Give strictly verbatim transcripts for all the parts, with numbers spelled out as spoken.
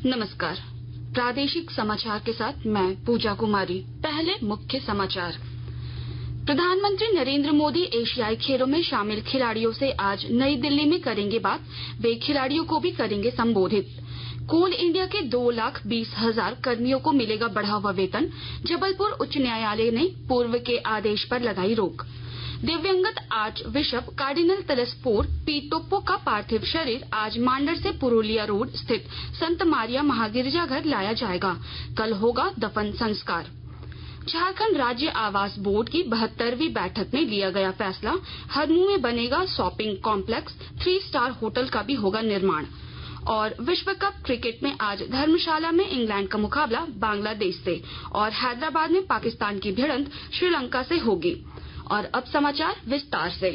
नमस्कार। प्रादेशिक समाचार के साथ मैं पूजा कुमारी। पहले मुख्य समाचार। प्रधानमंत्री नरेंद्र मोदी एशियाई खेलों में शामिल खिलाड़ियों से आज नई दिल्ली में करेंगे बात। वे खिलाड़ियों को भी करेंगे संबोधित। कोल इंडिया के दो लाख बीस हजार कर्मियों को मिलेगा बढ़ा हुआ वेतन। जबलपुर उच्च न्यायालय ने पूर्व के आदेश पर लगाई रोक। दिवंगत archbishop cardinal Telesphore P Toppo का पार्थिव शरीर आज मांडर से पुरुलिया रोड स्थित संत मारिया महागिरजाघर लाया जाएगा। कल होगा दफन संस्कार। झारखंड राज्य आवास बोर्ड की बहत्तरवीं बैठक में लिया गया फैसला। हरमू में बनेगा shopping complex. Three star hotel का भी होगा निर्माण। और विश्व कप क्रिकेट में आज धर्मशाला में इंग्लैंड का मुकाबला बांग्लादेश से और हैदराबाद में पाकिस्तान की भिड़ंत श्रीलंका से होगी। और अब समाचार विस्तार से।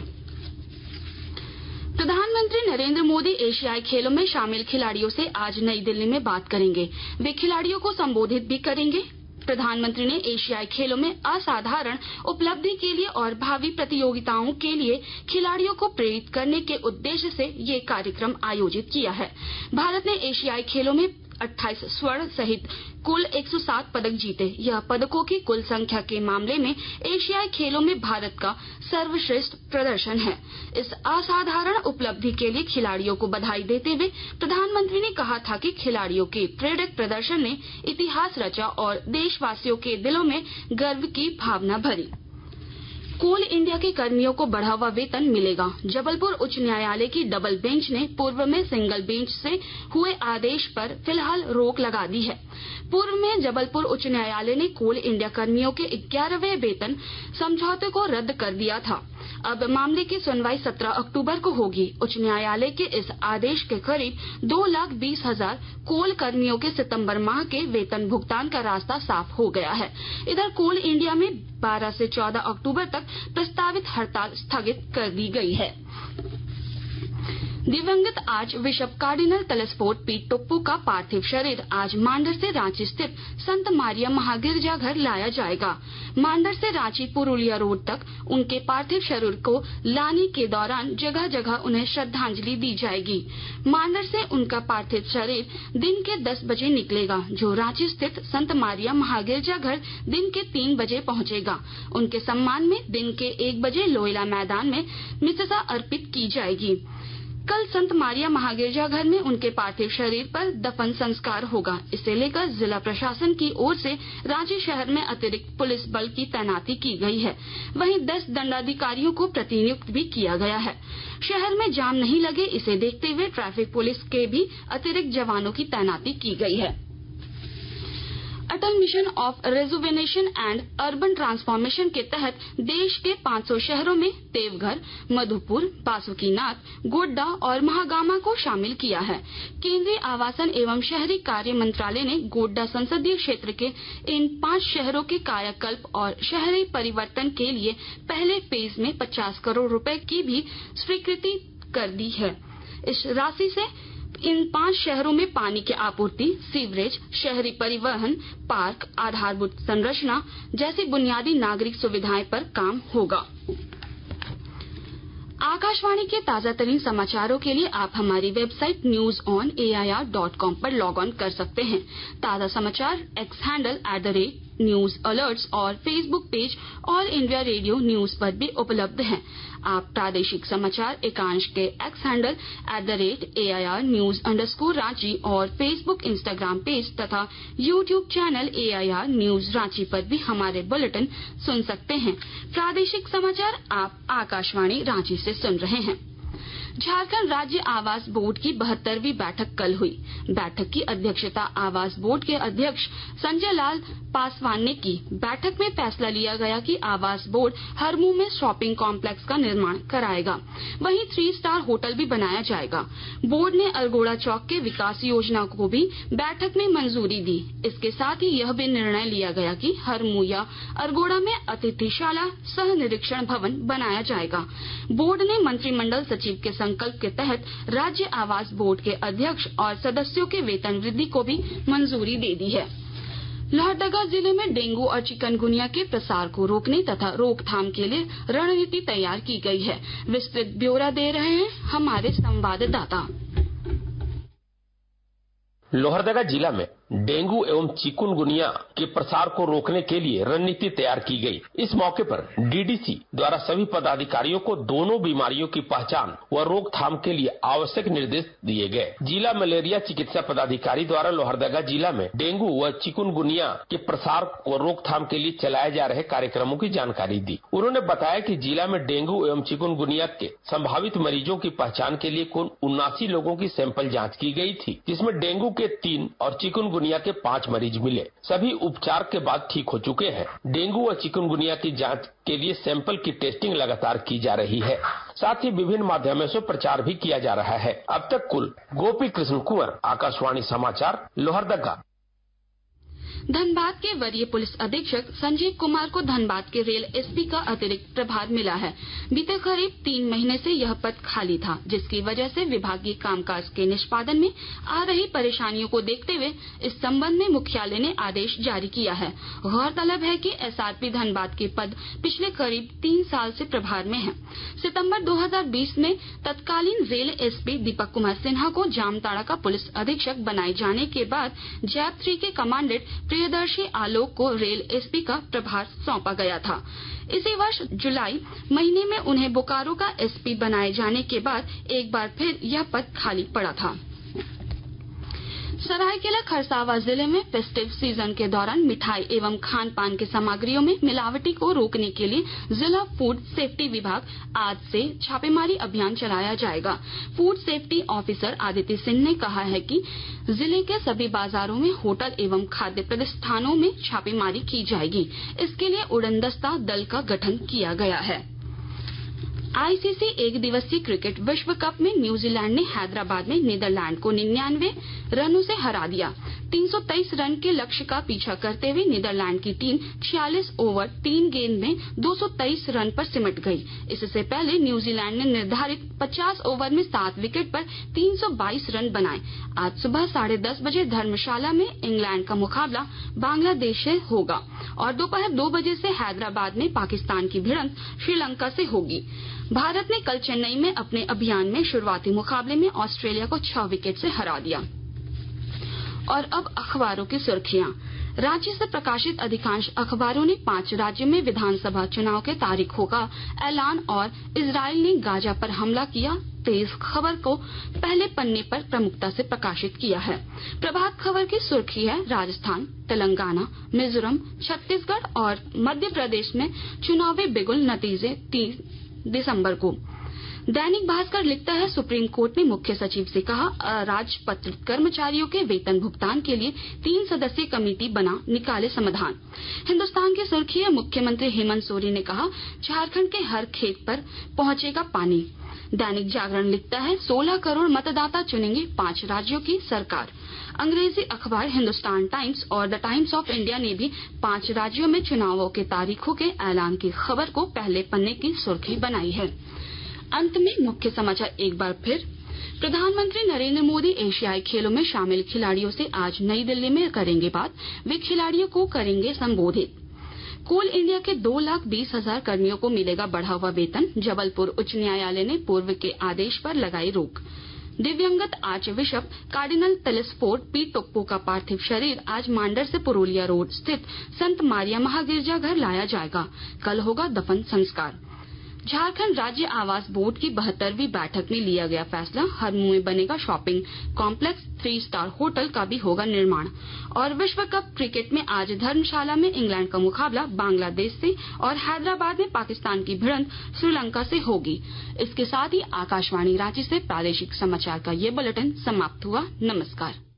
प्रधानमंत्री नरेंद्र मोदी एशियाई खेलों में शामिल खिलाड़ियों से आज नई दिल्ली में बात करेंगे। वे खिलाड़ियों को संबोधित भी करेंगे। प्रधानमंत्री ने एशियाई खेलों में असाधारण उपलब्धि के लिए और भावी प्रतियोगिताओं के लिए खिलाड़ियों को प्रेरित करने के उद्देश्य से ये कार्यक्रम आयोजित किया है। भारत ने एशियाई खेलों में अट्ठाईस स्वर्ण सहित कुल एक सौ सात पदक जीते। यह पदकों की कुल संख्या के मामले में एशियाई खेलों में भारत का सर्वश्रेष्ठ प्रदर्शन है। इस असाधारण उपलब्धि के लिए खिलाड़ियों को बधाई देते हुए प्रधानमंत्री ने कहा था कि खिलाड़ियों के प्रेरक प्रदर्शन ने इतिहास रचा और देशवासियों के दिलों में गर्व की भावना भरी। कोल इंडिया के कर्मियों को बढ़ा हुआ वेतन मिलेगा। जबलपुर उच्च न्यायालय की डबल बेंच ने पूर्व में सिंगल बेंच से हुए आदेश पर फिलहाल रोक लगा दी है। पूर्व में जबलपुर उच्च न्यायालय ने कोल इंडिया कर्मियों के ग्यारहवें वेतन समझौते को रद्द कर दिया था। अब मामले की सुनवाई सत्रह अक्टूबर को होगी। उच्च न्यायालय के इस आदेश के करीब दो लाख बीस हजार कोल कर्मियों के सितंबर माह के वेतन भुगतान का रास्ता साफ हो गया है। इधर कोल इंडिया में बारह से चौदह अक्टूबर तक प्रस्तावित हड़ताल स्थगित कर दी गई है। दिवंगत archbishop cardinal Telesphore P Toppo का पार्थिव शरीर आज मांडर से रांची स्थित संत मारिया महागिरजाघर लाया जाएगा। मांडर से रांची पुरुलिया रोड तक उनके पार्थिव शरीर को लाने के दौरान जगह जगह उन्हें श्रद्धांजलि दी जाएगी। मांडर से उनका पार्थिव शरीर दिन के दस बजे निकलेगा, जो रांची स्थित संत मारिया महागिरजाघर दिन के तीन बजे पहुंचेगा। उनके सम्मान में दिन के एक बजे लोयला मैदान में मिससा अर्पित की जाएगी। कल संत मारिया महागिरजाघर में उनके पार्थिव शरीर पर दफन संस्कार होगा। इसे लेकर जिला प्रशासन की ओर से रांची शहर में अतिरिक्त पुलिस बल की तैनाती की गई है। वहीं दस दंडाधिकारियों को प्रतिनियुक्त भी किया गया है। शहर में जाम नहीं लगे, इसे देखते हुए ट्रैफिक पुलिस के भी अतिरिक्त जवानों की तैनाती की गई है। Atal mission of rejuvenation and urban transformation के तहत देश के पाँच सौ शहरों में देवघर, मधुपुर, बासुकीनाथ, गोड्डा और महागामा को शामिल किया है। केंद्रीय आवासन एवं शहरी कार्य मंत्रालय ने गोड्डा संसदीय क्षेत्र के इन पांच शहरों के कायाकल्प और शहरी परिवर्तन के लिए पहले फेज में पचास करोड़ रुपए की भी स्वीकृति कर दी है। इस राशि से इन पांच शहरों में पानी की आपूर्ति, सीवरेज, शहरी परिवहन, पार्क, आधारभूत संरचना जैसी बुनियादी नागरिक सुविधाएं पर काम होगा। आकाशवाणी के ताजा तरीन समाचारों के लिए आप हमारी website news on A I R dot com पर लॉग ऑन कर सकते हैं। ताजा समाचार X handle at the rate news alerts और Facebook page All India Radio News पर भी उपलब्ध हैं। आप प्रादेशिक समाचार एकांश के X handle at the rate A I R news underscore Ranchi और फेसबुक इंस्टाग्राम पेज तथा YouTube channel A I R news Ranchi पर भी हमारे बुलेटिन सुन सकते हैं। प्रादेशिक समाचार आप आकाशवाणी रांची से सुन रहे हैं। झारखंड राज्य आवास बोर्ड की बहत्तरवीं बैठक कल हुई। बैठक की अध्यक्षता आवास बोर्ड के अध्यक्ष संजय लाल पासवान ने की। बैठक में फैसला लिया गया कि आवास बोर्ड हरमू में शॉपिंग कॉम्प्लेक्स का निर्माण कराएगा, वहीं थ्री स्टार होटल भी बनाया जाएगा। बोर्ड ने अरगोड़ा चौक के विकास योजना को भी बैठक में मंजूरी दी। इसके साथ ही यह भी निर्णय लिया गया कि हरमू या अरगोड़ा में अतिथिशाला सह निरीक्षण भवन बनाया जाएगा। बोर्ड ने मंत्रिमंडल सचिव के संकल्प के तहत राज्य आवास बोर्ड के अध्यक्ष और सदस्यों के वेतन वृद्धि को भी मंजूरी दे दी है। लोहरदगा जिले में डेंगू और चिकनगुनिया के प्रसार को रोकने तथा रोकथाम के लिए रणनीति तैयार की गई है। विस्तृत ब्यौरा दे रहे हैं हमारे संवाददाता। लोहरदगा जिला में डेंगू एवं चिकुनगुनिया के प्रसार को रोकने के लिए रणनीति तैयार की गई। इस मौके पर डीडीसी द्वारा सभी पदाधिकारियों को दोनों बीमारियों की पहचान व रोकथाम के लिए आवश्यक निर्देश दिए गए। जिला मलेरिया चिकित्सा पदाधिकारी द्वारा लोहरदगा जिला में डेंगू व चिकुनगुनिया के प्रसार व रोकथाम के लिए चलाए जा रहे कार्यक्रमों की जानकारी दी। उन्होंने बताया कि जिला में डेंगू एवं चिकुनगुनिया के संभावित मरीजों की पहचान के लिए कुल उन्नासी लोगों की सैंपल जाँच की गयी थी, जिसमें डेंगू के तीन और चिकुनगुनिया के पांच मरीज मिले। सभी उपचार के बाद ठीक हो चुके हैं। डेंगू व चिकुनगुनिया की जांच के लिए सैंपल की टेस्टिंग लगातार की जा रही है। साथ ही विभिन्न माध्यमों से प्रचार भी किया जा रहा है। अब तक कुल गोपी कृष्ण कुंवर, आकाशवाणी समाचार, लोहरदगा। धनबाद के वरीय पुलिस अधीक्षक संजीव कुमार को धनबाद के रेल एसपी का अतिरिक्त प्रभार मिला है। बीते करीब तीन महीने से यह पद खाली था, जिसकी वजह से विभागीय कामकाज के निष्पादन में आ रही परेशानियों को देखते हुए इस संबंध में मुख्यालय ने आदेश जारी किया है। गौरतलब है कि एसआरपी धनबाद के पद पिछले करीब तीन साल से प्रभार में है। सितंबर दो हज़ार बीस में तत्कालीन रेल एसपी दीपक कुमार सिन्हा को जामताड़ा का पुलिस अधीक्षक बनाए जाने के बाद जैप थ्री के कमांडेंट प्रियदर्शी आलोक को रेल एसपी का प्रभार सौंपा गया था। इसी वर्ष जुलाई महीने में उन्हें बोकारो का एसपी बनाए जाने के बाद एक बार फिर यह पद खाली पड़ा था। सरायकेला खरसावां जिले में फेस्टिव सीजन के दौरान मिठाई एवं खान पान की सामग्रियों में मिलावटी को रोकने के लिए जिला फूड सेफ्टी विभाग आज से छापेमारी अभियान चलाया जाएगा। Food safety officer Aditya Singh ने कहा है कि जिले के सभी बाजारों में, होटल एवं खाद्य प्रतिष्ठानों में छापेमारी की जाएगी। इसके लिए उड़नदस्ता दल का गठन किया गया है। आईसीसी एक दिवसीय क्रिकेट विश्व कप में न्यूजीलैंड ने हैदराबाद में नीदरलैंड को निन्यानवे रनों से हरा दिया। तीन सौ तेईस रन के लक्ष्य का पीछा करते हुए नीदरलैंड की टीम छियालीस ओवर तीन गेंद में दो सौ तेईस रन पर सिमट गई। इससे पहले न्यूजीलैंड ने निर्धारित पचास ओवर में सात विकेट पर तीन सौ बाईस रन बनाए। आज सुबह साढ़े दस बजे धर्मशाला में इंग्लैंड का मुकाबला बांग्लादेश से होगा और दोपहर दो बजे से हैदराबाद में पाकिस्तान की भिड़ंत श्रीलंका से होगी। भारत ने कल चेन्नई में अपने अभियान में शुरुआती मुकाबले में ऑस्ट्रेलिया को छह विकेट से हरा दिया। और अब अखबारों की सुर्खियां। राज्य से प्रकाशित अधिकांश अखबारों ने पांच राज्यों में विधानसभा चुनाव के तारीखों का ऐलान और इजरायल ने गाजा पर हमला किया तेज खबर को पहले पन्ने पर प्रमुखता से प्रकाशित किया है। प्रभात खबर की सुर्खी है, राजस्थान, तेलंगाना, मिजोरम, छत्तीसगढ़ और मध्य प्रदेश में चुनावी बिगुल नतीजे तीन दिसंबर को। दैनिक भास्कर लिखता है, सुप्रीम कोर्ट ने मुख्य सचिव से कहा अराजपत्रित कर्मचारियों के वेतन भुगतान के लिए तीन सदस्यीय कमेटी बना, निकाले समाधान। हिन्दुस्तान की सुर्खी है, मुख्यमंत्री हेमंत सोरेन ने कहा झारखंड के हर खेत पर पहुंचेगा पानी। दैनिक जागरण लिखता है, सोलह करोड़ मतदाता चुनेंगे पांच राज्यों की सरकार। अंग्रेजी अखबार हिंदुस्तान टाइम्स और द टाइम्स ऑफ इंडिया ने भी पांच राज्यों में चुनावों के तारीखों के ऐलान की खबर को पहले पन्ने की सुर्खी बनाई है। अंत में मुख्य समाचार एक बार फिर। प्रधानमंत्री नरेंद्र मोदी एशियाई खेलों में शामिल खिलाड़ियों से आज नई दिल्ली में करेंगे बात। वे खिलाड़ियों को करेंगे संबोधित। कोल इंडिया के दो लाख बीस हजार कर्मियों को मिलेगा बढ़ा हुआ वेतन। जबलपुर उच्च न्यायालय ने पूर्व के आदेश पर लगाई रोक। दिव्यंगत archbishop cardinal Telesphore P Toppo का पार्थिव शरीर आज मांडर से पुरुलिया रोड स्थित संत मारिया महागिरजाघर लाया जाएगा। कल होगा दफन संस्कार। झारखंड राज्य आवास बोर्ड की बहत्तरवीं बैठक में लिया गया फैसला, हरमू में बनेगा shopping complex, three star hotel का भी होगा निर्माण। और विश्व कप क्रिकेट में आज धर्मशाला में इंग्लैंड का मुकाबला बांग्लादेश से और हैदराबाद में पाकिस्तान की भिड़ंत श्रीलंका से होगी। इसके साथ ही आकाशवाणी रांची से प्रादेशिक समाचार का ये बुलेटिन समाप्त हुआ। नमस्कार।